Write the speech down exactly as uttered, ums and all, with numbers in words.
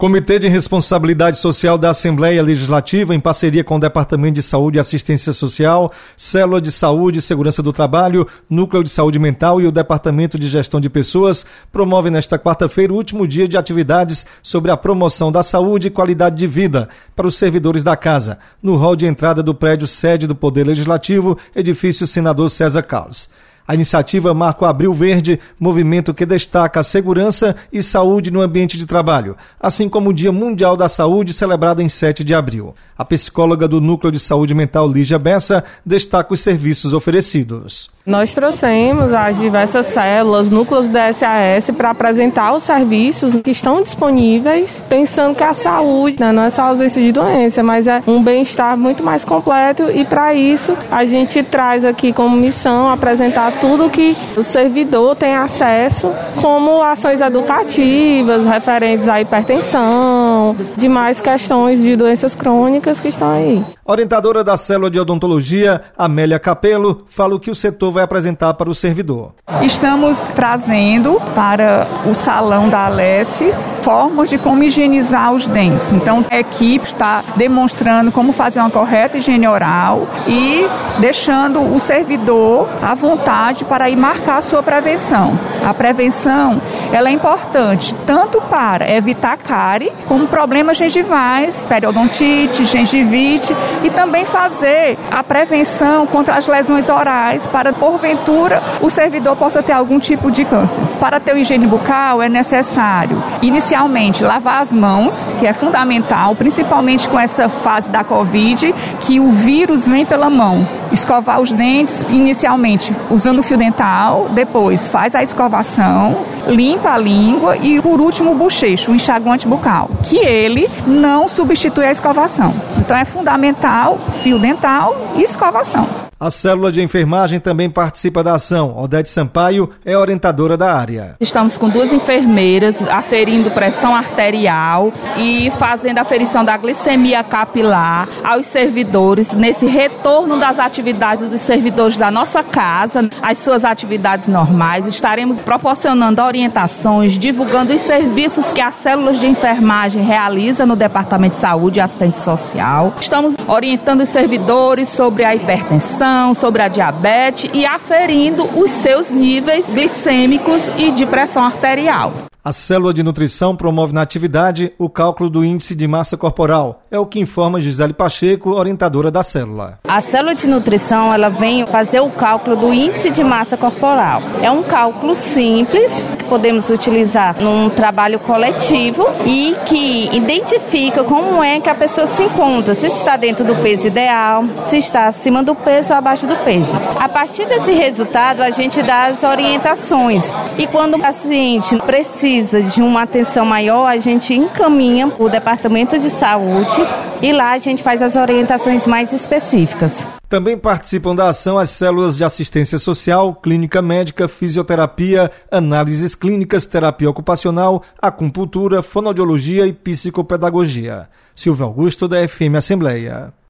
Comitê de Responsabilidade Social da Assembleia Legislativa, em parceria com o Departamento de Saúde e Assistência Social, Célula de Saúde e Segurança do Trabalho, Núcleo de Saúde Mental e o Departamento de Gestão de Pessoas, promove nesta quarta-feira o último dia de atividades sobre a promoção da saúde e qualidade de vida para os servidores da Casa, no hall de entrada do prédio sede do Poder Legislativo, edifício Senador César Carlos. A iniciativa marca o Abril Verde, movimento que destaca a segurança e saúde no ambiente de trabalho, assim como o Dia Mundial da Saúde, celebrado em sete de abril. A psicóloga do Núcleo de Saúde Mental, Lígia Bessa, destaca os serviços oferecidos. Nós trouxemos as diversas células, núcleos do S A S, para apresentar os serviços que estão disponíveis, pensando que a saúde, né, não é só a ausência de doença, mas é um bem-estar muito mais completo, e para isso a gente traz aqui como missão apresentar tudo que o servidor tem acesso, como ações educativas referentes à hipertensão, demais questões de doenças crônicas que estão aí. Orientadora da Célula de Odontologia, Amélia Capello, fala o que o setor vai apresentar para o servidor. Estamos trazendo para o salão da Alesse formas de como higienizar os dentes. Então, a equipe está demonstrando como fazer uma correta higiene oral e deixando o servidor à vontade para ir marcar a sua prevenção. A prevenção, ela é importante tanto para evitar cárie, como problemas gengivais, periodontite, gengivite, e também fazer a prevenção contra as lesões orais para, porventura, o servidor possa ter algum tipo de câncer. Para ter o higiene bucal é necessário, inicialmente, lavar as mãos, que é fundamental, principalmente com essa fase da Covid, que o vírus vem pela mão. Escovar os dentes, inicialmente, usando o fio dental, depois faz a escovação, limpa a língua e, por último, o bochecho, o enxaguante bucal, que ele não substitui a escovação. Então, é fundamental fio dental e escovação. A célula de enfermagem também participa da ação. Odete Sampaio é orientadora da área. Estamos com duas enfermeiras aferindo pressão arterial e fazendo a aferição da glicemia capilar aos servidores, nesse retorno das atividades dos servidores da nossa casa, às suas atividades normais. Estaremos proporcionando orientações, divulgando os serviços que as células de enfermagem realizam no Departamento de Saúde e Assistência Social. Estamos orientando os servidores sobre a hipertensão, sobre a diabetes e aferindo os seus níveis glicêmicos e de pressão arterial. A Célula de Nutrição promove na atividade o cálculo do índice de massa corporal. É o que informa Gisele Pacheco, orientadora da célula. A Célula de Nutrição, ela vem fazer o cálculo do índice de massa corporal. É um cálculo simples que podemos utilizar num trabalho coletivo e que identifica como é que a pessoa se encontra, se está dentro do peso ideal, se está acima do peso ou abaixo do peso. A partir desse resultado, a gente dá as orientações. E quando o paciente precisa de uma atenção maior, a gente encaminha para o Departamento de Saúde e lá a gente faz as orientações mais específicas. Também participam da ação as células de assistência social, clínica médica, fisioterapia, análises clínicas, terapia ocupacional, acupuntura, fonoaudiologia e psicopedagogia. Silvio Augusto, da F M Assembleia.